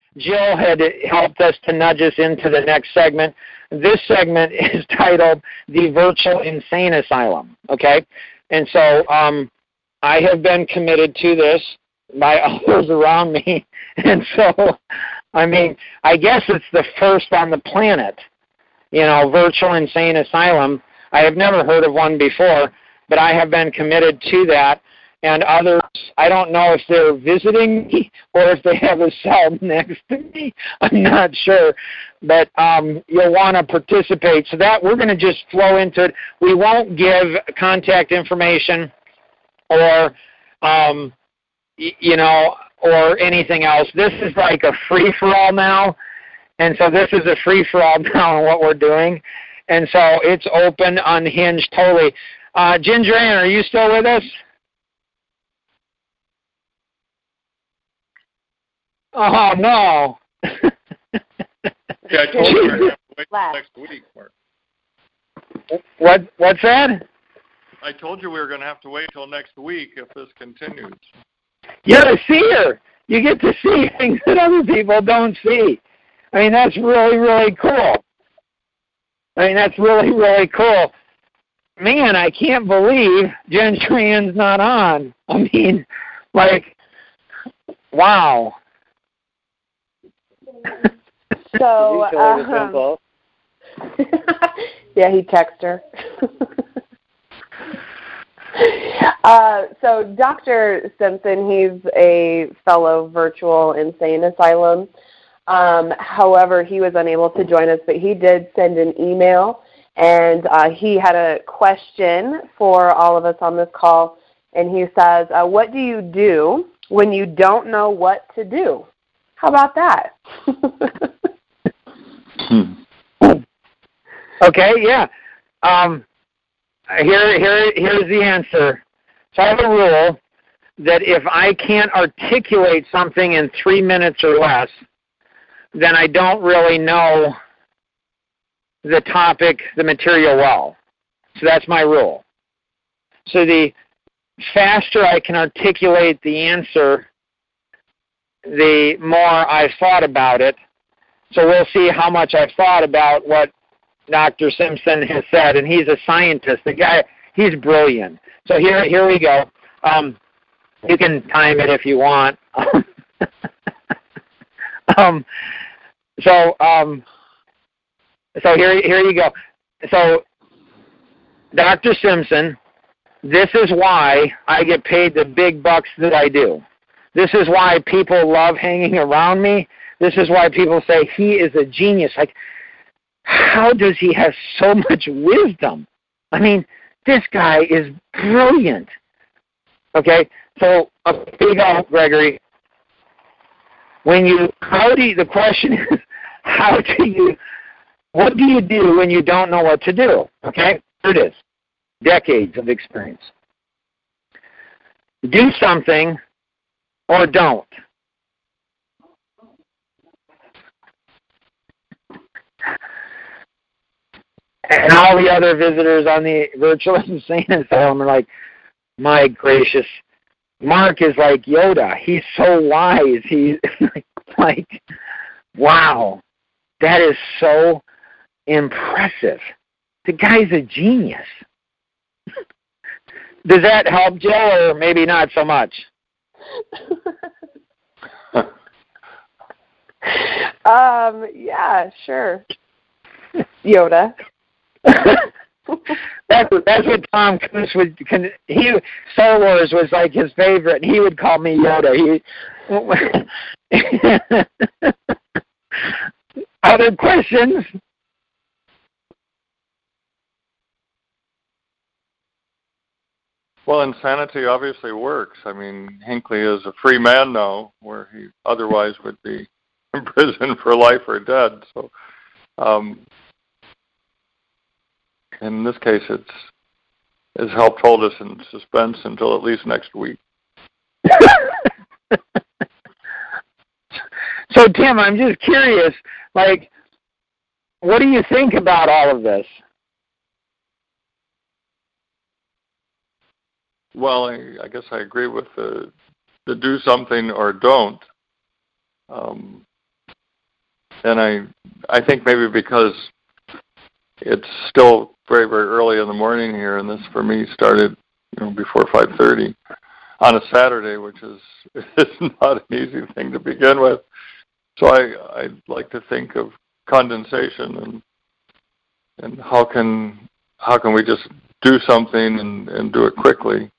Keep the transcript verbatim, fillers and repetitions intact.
Jill had helped us to nudge us into the next segment. This segment is titled The Virtual Insane Asylum, okay? And so um, I have been committed to this by others around me. And so, I mean, I guess it's the first on the planet, you know, Virtual Insane Asylum. I have never heard of one before, but I have been committed to that. And others, I don't know if they're visiting me or if they have a cell next to me. I'm not sure. But um, you'll want to participate. So that we're going to just flow into it. We won't give contact information or, um, y- you know, or anything else. This is like a free-for-all now. And so this is a free-for-all now on what we're doing. And so it's open, unhinged, totally. Uh, Ginger Ann, are you still with us? Oh, no. Yeah, I told you we were going to have to wait till next week, Mark. What, what's that? I told you we were going to have to wait till next week if this continues. You're a seer. You get to see things that other people don't see. I mean, that's really, really cool. I mean, that's really, really cool. Man, I can't believe Ginger Ann's not on. I mean, like, wow. So, um, yeah, he texted her. uh, so Doctor Simpson, he's a fellow virtual insane asylum. Um, however, he was unable to join us, but he did send an email, and uh, he had a question for all of us on this call, and he says, uh, what do you do when you don't know what to do? How about that? Okay, yeah. Um, here, here, here's the answer. So I have a rule that if I can't articulate something in three minutes or less, then I don't really know the topic, the material well. So that's my rule. So the faster I can articulate the answer, the more I've thought about it. So we'll see how much I've thought about what Doctor Simpson has said, and he's a scientist. The guy, he's brilliant. So here, here we go. Um, you can time it if you want. um, so, um, so here, here you go. So, Doctor Simpson, this is why I get paid the big bucks that I do. This is why people love hanging around me. This is why people say he is a genius. Like, how does he have so much wisdom? I mean, this guy is brilliant. Okay, so uh, here you go, Gregory. When you, how do you, the question is, how do you, what do you do when you don't know what to do? Okay, here it is. Decades of experience. Do something or don't. And all the other visitors on the virtual insane asylum are like, my gracious, Mark is like Yoda. He's so wise. He's like, wow, that is so impressive. The guy's a genius. Does that help, Jill, or maybe not so much? um, yeah, sure. Yoda. that's that's what Tom Cruise would. He Star Wars was like his favorite. He would call me Yoda. He. Other questions? Well, insanity obviously works. I mean, Hinckley is a free man now, where he otherwise would be in prison for life or dead. So. Um, In this case, it's has helped hold us in suspense until at least next week. So, Tim, I'm just curious, like, what do you think about all of this? Well, I, I guess I agree with the, the do something or don't. Um, and I I think maybe because it's still very, very early in the morning here, and this for me started, you know, before five thirty on a Saturday, which is is not an easy thing to begin with. So I I'd like to think of condensation and and how can how can we just do something and, and do it quickly.